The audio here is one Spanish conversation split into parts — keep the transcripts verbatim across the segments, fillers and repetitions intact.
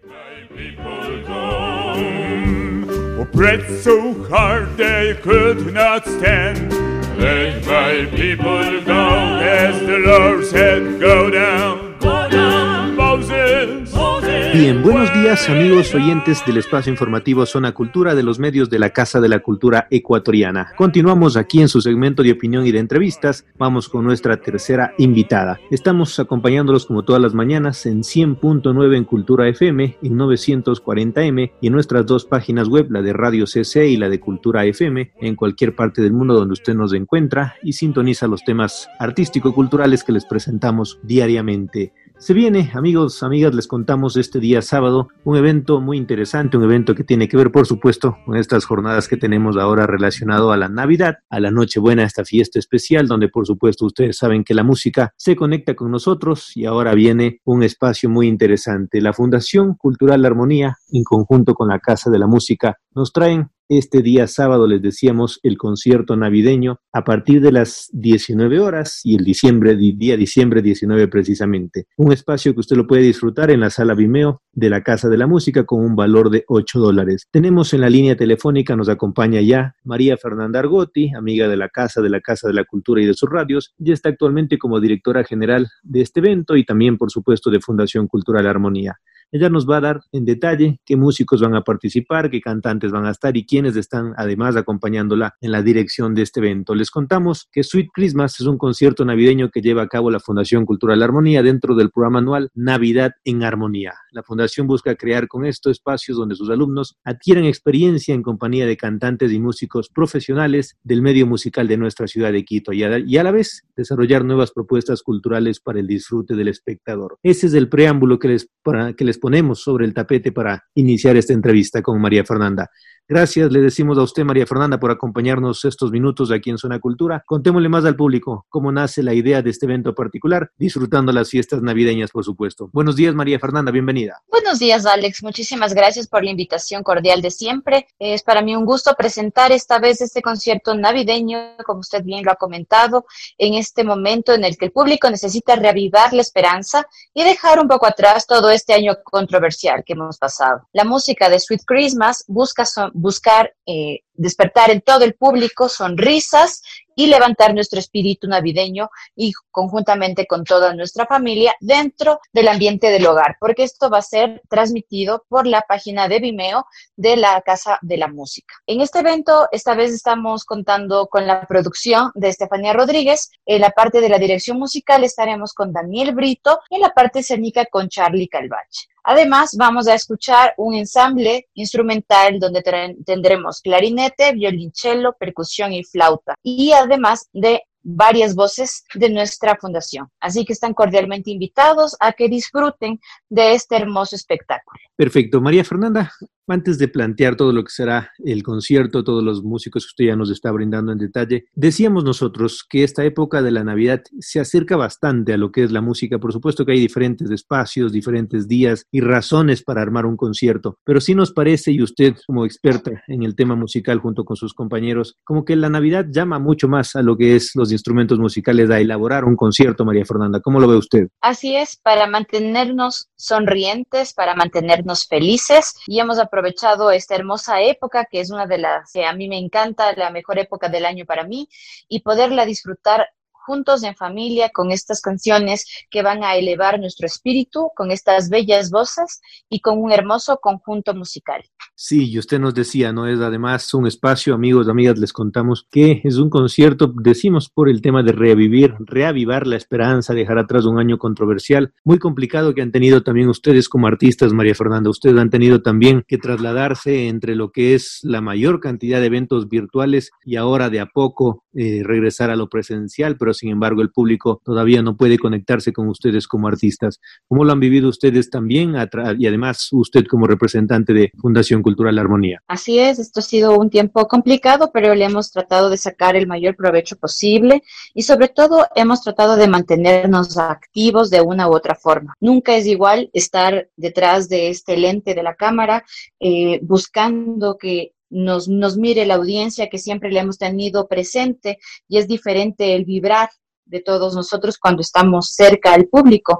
Pressed so hard they could not stand. Let my people go, as the Lord said, go down, go down, Moses. Bien, buenos días amigos oyentes del espacio informativo Zona Cultura de los medios de la Casa de la Cultura Ecuatoriana. Continuamos aquí en su segmento de opinión y de entrevistas. Vamos con nuestra tercera invitada. Estamos acompañándolos como todas las mañanas en cien punto nueve en Cultura F M, en novecientos cuarenta eme y en nuestras dos páginas web, la de Radio C C y la de Cultura F M, en cualquier parte del mundo donde usted nos encuentra y sintoniza los temas artístico-culturales que les presentamos diariamente. Se viene, amigos, amigas, les contamos este día sábado un evento muy interesante, un evento que tiene que ver, por supuesto, con estas jornadas que tenemos ahora relacionado a la Navidad, a la Nochebuena, esta fiesta especial, donde por supuesto ustedes saben que la música se conecta con nosotros y ahora viene un espacio muy interesante. La Fundación Cultural Armonía, en conjunto con la Casa de la Música, nos traen este día sábado, les decíamos, el concierto navideño a partir de las diecinueve horas y el diciembre, día diciembre diecinueve precisamente. Un espacio que usted lo puede disfrutar en la sala Vimeo de la Casa de la Música con un valor de ocho dólares. Tenemos en la línea telefónica, nos acompaña ya María Fernanda Argotti, amiga de la Casa de la Casa de la Cultura y de sus radios, y está actualmente como directora general de este evento y también, por supuesto, de Fundación Cultural Armonía. Ella nos va a dar en detalle qué músicos van a participar, qué cantantes van a estar y quiénes están además acompañándola en la dirección de este evento. Les contamos que Sweet Christmas es un concierto navideño que lleva a cabo la Fundación Cultural Armonía dentro del programa anual Navidad en Armonía. La Fundación busca crear con esto espacios donde sus alumnos adquieran experiencia en compañía de cantantes y músicos profesionales del medio musical de nuestra ciudad de Quito y a, y a la vez desarrollar nuevas propuestas culturales para el disfrute del espectador. Ese es el preámbulo que les, para, que les ponemos sobre el tapete para iniciar esta entrevista con María Fernanda. Gracias, le decimos a usted, María Fernanda, por acompañarnos estos minutos aquí en Zona Cultura. Contémosle más al público cómo nace la idea de este evento particular, disfrutando las fiestas navideñas, por supuesto. Buenos días, María Fernanda, bienvenida. Buenos días, Alex. Muchísimas gracias por la invitación cordial de siempre. Es para mí un gusto presentar esta vez este concierto navideño, como usted bien lo ha comentado, en este momento en el que el público necesita reavivar la esperanza y dejar un poco atrás todo este año controversial que hemos pasado. La música de Sweet Christmas busca son buscar eh, despertar en todo el público sonrisas y levantar nuestro espíritu navideño y conjuntamente con toda nuestra familia dentro del ambiente del hogar, porque esto va a ser transmitido por la página de Vimeo de la Casa de la Música. En este evento, esta vez estamos contando con la producción de Estefanía Rodríguez. En la parte de la dirección musical estaremos con Daniel Brito y en la parte escénica con Charlie Calvache. Además, vamos a escuchar un ensamble instrumental donde tendremos clarinete, violonchelo, percusión y flauta. Y además de varias voces de nuestra fundación. Así que están cordialmente invitados a que disfruten de este hermoso espectáculo. Perfecto. María Fernanda, antes de plantear todo lo que será el concierto, todos los músicos que usted ya nos está brindando en detalle, decíamos nosotros que esta época de la Navidad se acerca bastante a lo que es la música. Por supuesto que hay diferentes espacios, diferentes días y razones para armar un concierto, pero sí nos parece, y usted como experta en el tema musical junto con sus compañeros, como que la Navidad llama mucho más a lo que es los instrumentos musicales a elaborar un concierto, María Fernanda. ¿Cómo lo ve usted? Así es, para mantenernos sonrientes, para mantenernos felices, y hemos aprovechado esta hermosa época, que es una de las que a mí me encanta, la mejor época del año para mí, y poderla disfrutar juntos en familia con estas canciones que van a elevar nuestro espíritu, con estas bellas voces y con un hermoso conjunto musical. Sí, y usted nos decía, ¿no? Es además un espacio, amigos, amigas, les contamos que es un concierto, decimos por el tema de revivir, reavivar la esperanza, dejar atrás un año controversial, muy complicado que han tenido también ustedes como artistas, María Fernanda. Ustedes han tenido también que trasladarse entre lo que es la mayor cantidad de eventos virtuales y ahora de a poco eh, regresar a lo presencial, pero sin embargo el público todavía no puede conectarse con ustedes como artistas. ¿Cómo lo han vivido ustedes también? Y además usted como representante de Fundación Cultural Armonía. Así es, esto ha sido un tiempo complicado, pero le hemos tratado de sacar el mayor provecho posible y sobre todo hemos tratado de mantenernos activos de una u otra forma. Nunca es igual estar detrás de este lente de la cámara eh, buscando que Nos, nos mire la audiencia que siempre le hemos tenido presente, y es diferente el vibrar de todos nosotros cuando estamos cerca al público,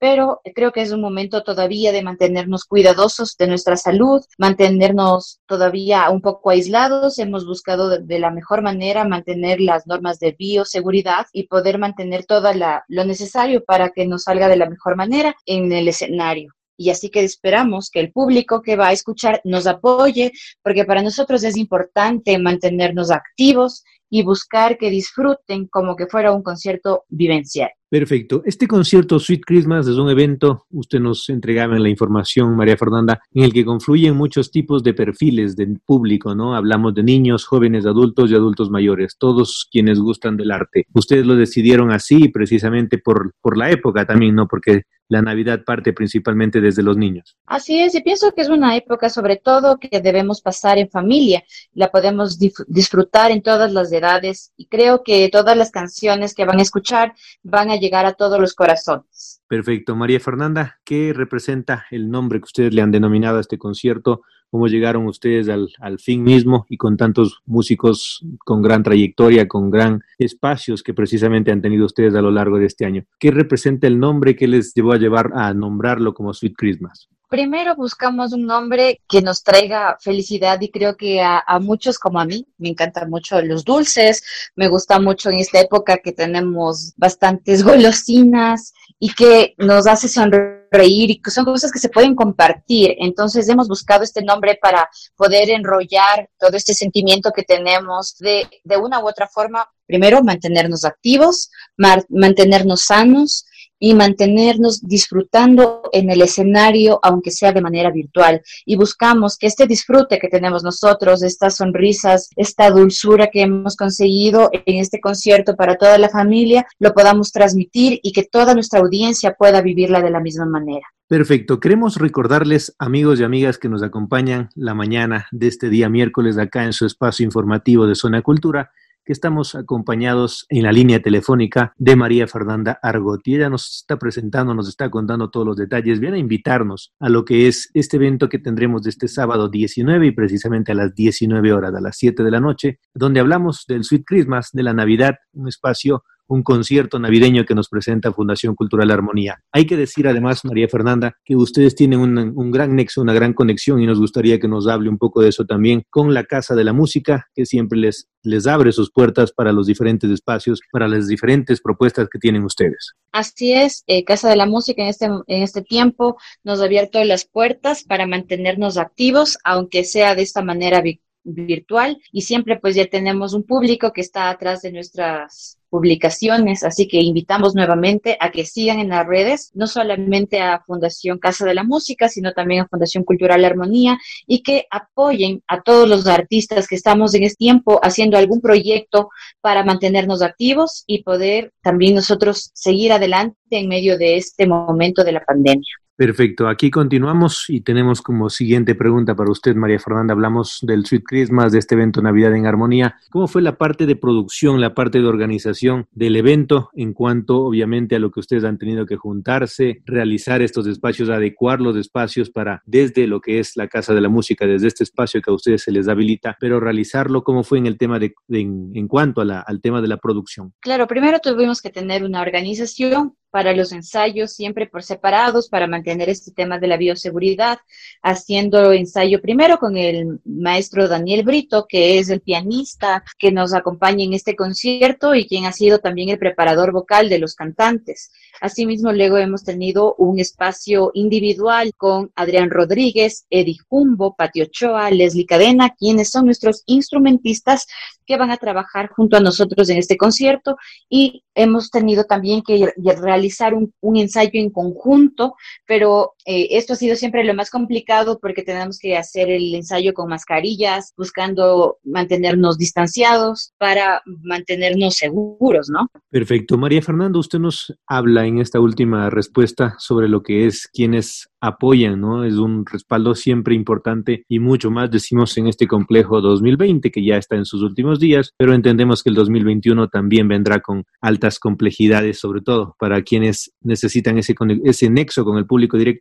pero creo que es un momento todavía de mantenernos cuidadosos de nuestra salud, mantenernos todavía un poco aislados. Hemos buscado de, de la mejor manera mantener las normas de bioseguridad y poder mantener todo lo necesario para que nos salga de la mejor manera en el escenario. Y así que esperamos que el público que va a escuchar nos apoye, porque para nosotros es importante mantenernos activos y buscar que disfruten como que fuera un concierto vivencial. Perfecto. Este concierto Sweet Christmas es un evento, usted nos entregaba en la información, María Fernanda, en el que confluyen muchos tipos de perfiles del público, ¿no? Hablamos de niños, jóvenes, adultos y adultos mayores, todos quienes gustan del arte. Ustedes lo decidieron así precisamente por, por la época también, ¿no? Porque la Navidad parte principalmente desde los niños. Así es, y pienso que es una época sobre todo que debemos pasar en familia, la podemos dif- disfrutar en todas las edades y creo que todas las canciones que van a escuchar van a llegar a todos los corazones. Perfecto. María Fernanda, ¿qué representa el nombre que ustedes le han denominado a este concierto? ¿Cómo llegaron ustedes al, al fin mismo y con tantos músicos con gran trayectoria, con gran espacios que precisamente han tenido ustedes a lo largo de este año? ¿Qué representa el nombre que les llevó a llevar a nombrarlo como Sweet Christmas? Primero buscamos un nombre que nos traiga felicidad y creo que a, a muchos como a mí, me encantan mucho los dulces, me gusta mucho en esta época que tenemos bastantes golosinas y que nos hace sonreír y que son cosas que se pueden compartir. Entonces hemos buscado este nombre para poder enrollar todo este sentimiento que tenemos de, de una u otra forma. Primero, mantenernos activos, mar, mantenernos sanos y mantenernos disfrutando en el escenario, aunque sea de manera virtual. Y buscamos que este disfrute que tenemos nosotros, estas sonrisas, esta dulzura que hemos conseguido en este concierto para toda la familia, lo podamos transmitir y que toda nuestra audiencia pueda vivirla de la misma manera. Perfecto. Queremos recordarles, amigos y amigas que nos acompañan la mañana de este día miércoles acá en su espacio informativo de Zona Cultura, que estamos acompañados en la línea telefónica de María Fernanda Argotti. Ella nos está presentando, nos está contando todos los detalles, viene a invitarnos a lo que es este evento que tendremos de este sábado diecinueve y precisamente a las diecinueve horas, a las siete de la noche, donde hablamos del Sweet Christmas, de la Navidad, un espacio, un concierto navideño que nos presenta Fundación Cultural Armonía. Hay que decir además, María Fernanda, que ustedes tienen un, un gran nexo, una gran conexión y nos gustaría que nos hable un poco de eso también con la Casa de la Música, que siempre les, les abre sus puertas para los diferentes espacios, para las diferentes propuestas que tienen ustedes. Así es, eh, Casa de la Música en este, en este tiempo nos ha abierto las puertas para mantenernos activos, aunque sea de esta manera vi- virtual, y siempre pues ya tenemos un público que está atrás de nuestras publicaciones, así que invitamos nuevamente a que sigan en las redes, no solamente a Fundación Casa de la Música, sino también a Fundación Cultural Armonía, y que apoyen a todos los artistas que estamos en este tiempo haciendo algún proyecto para mantenernos activos y poder también nosotros seguir adelante en medio de este momento de la pandemia. Perfecto, aquí continuamos y tenemos como siguiente pregunta para usted, María Fernanda. Hablamos del Sweet Christmas, de este evento Navidad en Armonía. ¿Cómo fue la parte de producción, la parte de organización del evento en cuanto, obviamente, a lo que ustedes han tenido que juntarse, realizar estos espacios, adecuar los espacios para, desde lo que es la Casa de la Música, desde este espacio que a ustedes se les habilita, pero realizarlo? ¿Cómo fue en el tema de, de en, en cuanto a la, al tema de la producción? Claro, primero tuvimos que tener una organización para los ensayos siempre por separados, para mantener este tema de la bioseguridad, haciendo ensayo primero con el maestro Daniel Brito, que es el pianista que nos acompaña en este concierto y quien ha sido también el preparador vocal de los cantantes. Asimismo, luego hemos tenido un espacio individual con Adrián Rodríguez, Eddie Jumbo, Pati Ochoa, Leslie Cadena, quienes son nuestros instrumentistas que van a trabajar junto a nosotros en este concierto, y hemos tenido también que realizar un, un ensayo en conjunto, pero eh, esto ha sido siempre lo más complicado porque tenemos que hacer el ensayo con mascarillas, buscando mantenernos distanciados para mantenernos seguros, ¿no? Perfecto. María Fernanda, usted nos habla en esta última respuesta sobre lo que es quienes apoyan, ¿no? Es un respaldo siempre importante y mucho más decimos en este complejo dos mil veinte que ya está en sus últimos días, pero entendemos que el dos mil veintiuno también vendrá con altas complejidades, sobre todo para quienes necesitan ese, ese nexo con el público directo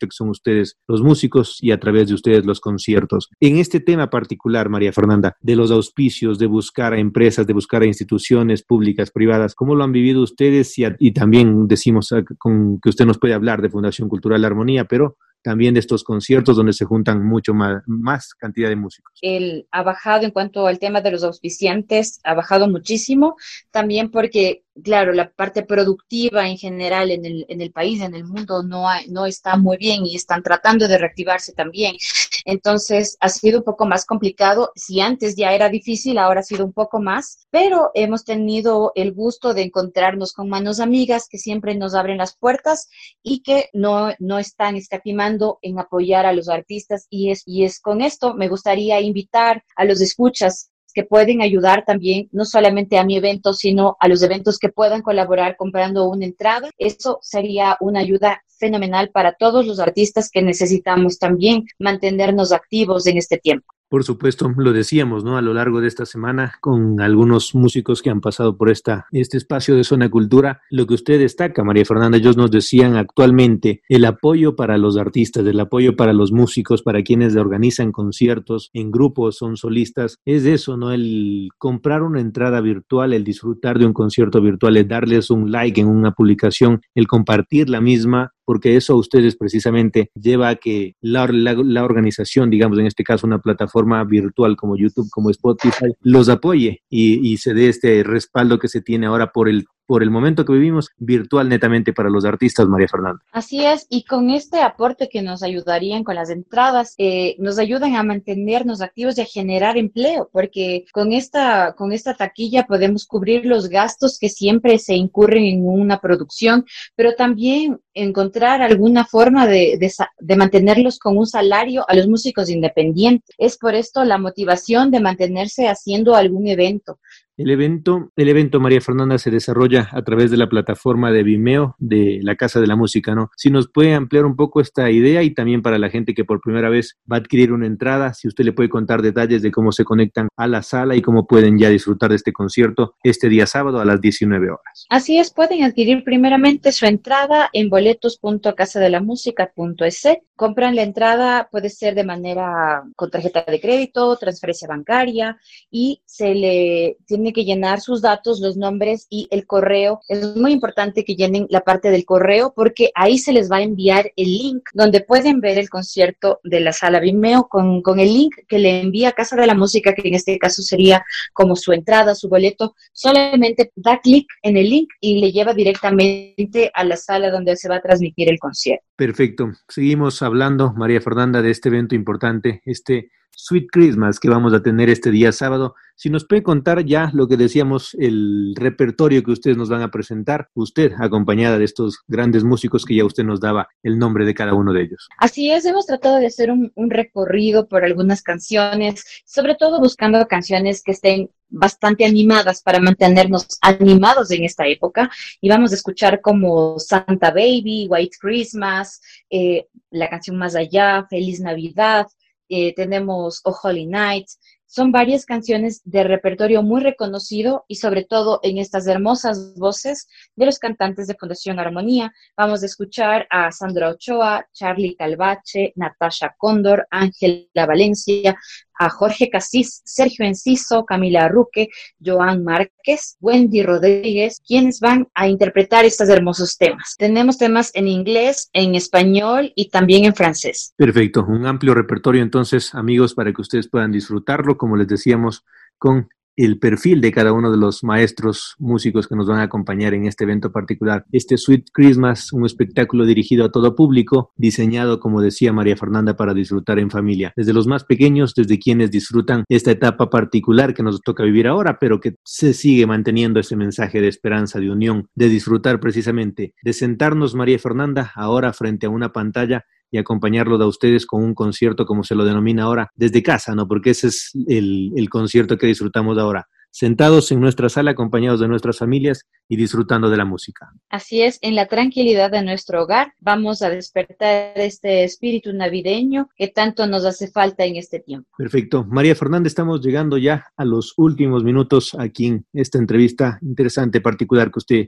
que son ustedes los músicos y a través de ustedes los conciertos. En este tema particular, María Fernanda, de los auspicios, de buscar a empresas, de buscar a instituciones públicas, privadas, ¿cómo lo han vivido ustedes? Y, a, y también decimos con, que usted nos puede hablar de Fundación Cultural Armonía, pero también de estos conciertos donde se juntan mucho más, más cantidad de músicos. El ha bajado en cuanto al tema de los auspiciantes, ha bajado muchísimo, también porque, claro, la parte productiva en general en el, en el país, en el mundo, no, hay, no está muy bien y están tratando de reactivarse también. Entonces, ha sido un poco más complicado. Si antes ya era difícil, ahora ha sido un poco más, pero hemos tenido el gusto de encontrarnos con manos amigas que siempre nos abren las puertas y que no, no están escatimando en apoyar a los artistas. Y es, y es con esto me gustaría invitar a los escuchas que pueden ayudar también, no solamente a mi evento, sino a los eventos que puedan colaborar comprando una entrada. Eso sería una ayuda fenomenal para todos los artistas que necesitamos también mantenernos activos en este tiempo. Por supuesto, lo decíamos, ¿no? A lo largo de esta semana, con algunos músicos que han pasado por esta, este espacio de Zona Cultura, lo que usted destaca, María Fernanda, ellos nos decían actualmente el apoyo para los artistas, el apoyo para los músicos, para quienes organizan conciertos en grupos, son solistas, es eso, ¿no? El comprar una entrada virtual, el disfrutar de un concierto virtual, el darles un like en una publicación, el compartir la misma, porque eso a ustedes precisamente lleva a que la, la, la organización, digamos en este caso una plataforma virtual como YouTube, como Spotify, los apoye y, y se dé este respaldo que se tiene ahora por el por el momento que vivimos, virtual netamente para los artistas, María Fernanda. Así es, y con este aporte que nos ayudarían con las entradas, eh, nos ayudan a mantenernos activos y a generar empleo, porque con esta, con esta taquilla podemos cubrir los gastos que siempre se incurren en una producción, pero también encontrar alguna forma de, de, de mantenerlos con un salario a los músicos independientes. Es por esto la motivación de mantenerse haciendo algún evento. El evento, el evento, María Fernanda, se desarrolla a través de la plataforma de Vimeo de la Casa de la Música, ¿no? Si nos puede ampliar un poco esta idea y también para la gente que por primera vez va a adquirir una entrada, si usted le puede contar detalles de cómo se conectan a la sala y cómo pueden ya disfrutar de este concierto este día sábado a las diecinueve horas. Así es, pueden adquirir primeramente su entrada en boletos punto casa de la música punto es. Compran la entrada, puede ser de manera con tarjeta de crédito, transferencia bancaria y se le tiene que llenar sus datos, los nombres y el correo. Es muy importante que llenen la parte del correo porque ahí se les va a enviar el link donde pueden ver el concierto de la sala Vimeo con, con el link que le envía Casa de la Música, que en este caso sería como su entrada, su boleto. Solamente da clic en el link y le lleva directamente a la sala donde se va a transmitir el concierto. Perfecto. Seguimos hablando, María Fernanda, de este evento importante, este Sweet Christmas que vamos a tener este día sábado. Si nos puede contar ya lo que decíamos, el repertorio que ustedes nos van a presentar, usted acompañada de estos grandes músicos que ya usted nos daba el nombre de cada uno de ellos. Así es, hemos tratado de hacer un, un recorrido por algunas canciones, sobre todo buscando canciones que estén bastante animadas para mantenernos animados en esta época, y vamos a escuchar como Santa Baby, White Christmas, eh, la canción Más Allá, Feliz Navidad, eh, tenemos Oh Holy Night. Son varias canciones de repertorio muy reconocido y sobre todo en estas hermosas voces de los cantantes de Fundación Armonía. Vamos a escuchar a Sandra Ochoa, Charly Calvache, Natasha Cóndor, Ángela Valencia, a Jorge Casís, Sergio Enciso, Camila Arruque, Joan Márquez, Wendy Rodríguez, quienes van a interpretar estos hermosos temas. Tenemos temas en inglés, en español y también en francés. Perfecto, un amplio repertorio entonces, amigos, para que ustedes puedan disfrutarlo, como les decíamos, con el perfil de cada uno de los maestros músicos que nos van a acompañar en este evento particular. Este Sweet Christmas, un espectáculo dirigido a todo público, diseñado, como decía María Fernanda, para disfrutar en familia. Desde los más pequeños, desde quienes disfrutan esta etapa particular que nos toca vivir ahora, pero que se sigue manteniendo ese mensaje de esperanza, de unión, de disfrutar precisamente, de sentarnos, María Fernanda, ahora frente a una pantalla y acompañarlo de ustedes con un concierto, como se lo denomina ahora, desde casa, ¿no? Porque ese es el, el concierto que disfrutamos ahora, sentados en nuestra sala, acompañados de nuestras familias y disfrutando de la música. Así es, en la tranquilidad de nuestro hogar vamos a despertar este espíritu navideño que tanto nos hace falta en este tiempo. Perfecto. María Fernanda, estamos llegando ya a los últimos minutos aquí en esta entrevista interesante, particular que usted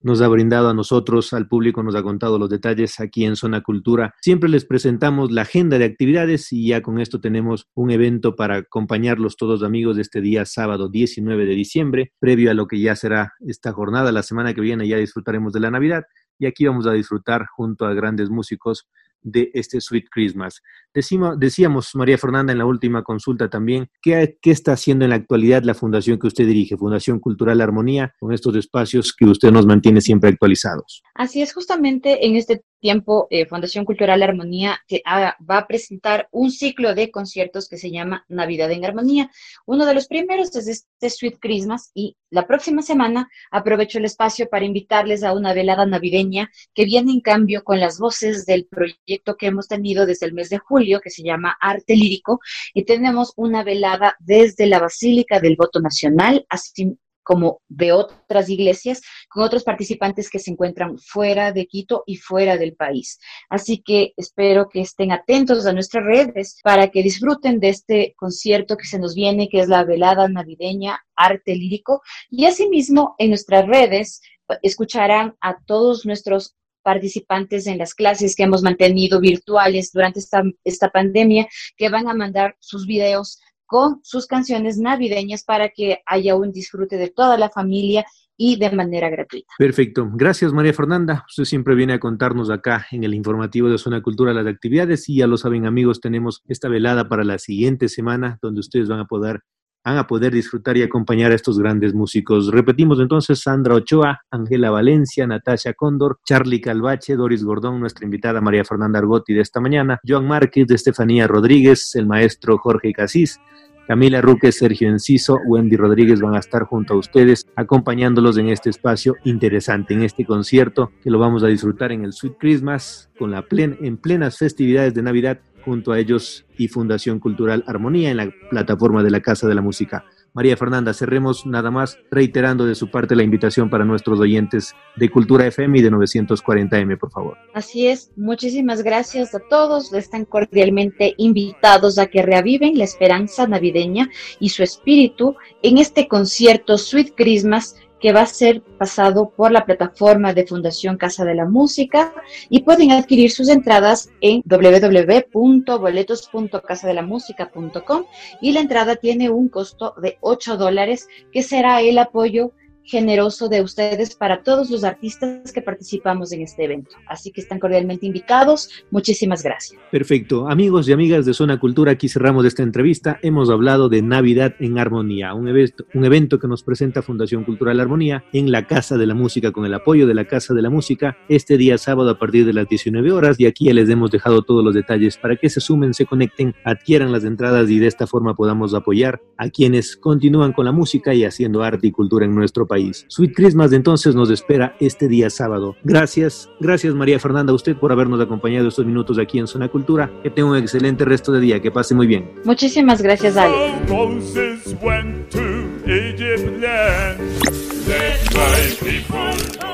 nos ha brindado a nosotros, al público, nos ha contado los detalles aquí en Zona Cultura. Siempre les presentamos la agenda de actividades y ya con esto tenemos un evento para acompañarlos todos amigos de este día sábado diecinueve de diciembre, previo a lo que ya será esta jornada. La semana que viene ya disfrutaremos de la Navidad y aquí vamos a disfrutar junto a grandes músicos de este Sweet Christmas. Decimos, decíamos, María Fernanda, en la última consulta también, ¿qué, ¿qué está haciendo en la actualidad la fundación que usted dirige, Fundación Cultural Armonía, con estos espacios que usted nos mantiene siempre actualizados? Así es, justamente en este tiempo, eh, Fundación Cultural Armonía que, ah, va a presentar un ciclo de conciertos que se llama Navidad en Armonía. Uno de los primeros es este Sweet Christmas y la próxima semana aprovecho el espacio para invitarles a una velada navideña que viene en cambio con las voces del proyecto que hemos tenido desde el mes de julio, que se llama Arte Lírico, y tenemos una velada desde la Basílica del Voto Nacional, así como de otras iglesias, con otros participantes que se encuentran fuera de Quito y fuera del país. Así que espero que estén atentos a nuestras redes para que disfruten de este concierto que se nos viene, que es la velada navideña Arte Lírico, y asimismo en nuestras redes escucharán a todos nuestros participantes en las clases que hemos mantenido virtuales durante esta, esta pandemia, que van a mandar sus videos con sus canciones navideñas para que haya un disfrute de toda la familia y de manera gratuita. Perfecto. Gracias, María Fernanda. Usted siempre viene a contarnos acá en el informativo de Zona Cultura las actividades y ya lo saben, amigos, tenemos esta velada para la siguiente semana donde ustedes van a poder van a poder disfrutar y acompañar a estos grandes músicos. Repetimos entonces: Sandra Ochoa, Ángela Valencia, Natasha Cóndor, Charlie Calvache, Doris Gordón, nuestra invitada María Fernanda Argotti de esta mañana, Joan Márquez, de Estefanía Rodríguez, el maestro Jorge Casís, Camila Ruque, Sergio Enciso, Wendy Rodríguez van a estar junto a ustedes acompañándolos en este espacio interesante, en este concierto que lo vamos a disfrutar en el Sweet Christmas con la plen- en plenas festividades de Navidad junto a ellos y Fundación Cultural Armonía en la plataforma de la Casa de la Música. María Fernanda, cerremos nada más reiterando de su parte la invitación para nuestros oyentes de Cultura F M y de novecientos cuarenta eme, por favor. Así es, muchísimas gracias a todos, están cordialmente invitados a que reaviven la esperanza navideña y su espíritu en este concierto Sweet Christmas que va a ser pasado por la plataforma de Fundación Casa de la Música y pueden adquirir sus entradas en doble u doble u doble u punto boletos punto casa de la música punto com y la entrada tiene un costo de ocho dólares que será el apoyo generoso de ustedes para todos los artistas que participamos en este evento. Así que están cordialmente invitados. Muchísimas gracias. Perfecto. Amigos y amigas de Zona Cultura, aquí cerramos esta entrevista. Hemos hablado de Navidad en Armonía, un evento, un evento que nos presenta Fundación Cultural Armonía en la Casa de la Música, con el apoyo de la Casa de la Música, este día sábado a partir de las diecinueve horas, y aquí ya les hemos dejado todos los detalles para que se sumen, se conecten, adquieran las entradas y de esta forma podamos apoyar a quienes continúan con la música y haciendo arte y cultura en nuestro país. Sweet Christmas entonces nos espera este día sábado. Gracias, gracias María Fernanda a usted por habernos acompañado estos minutos aquí en Zona Cultura. Que tenga un excelente resto de día, que pase muy bien. Muchísimas gracias, Ale. Moses went to Egypt land. Let my people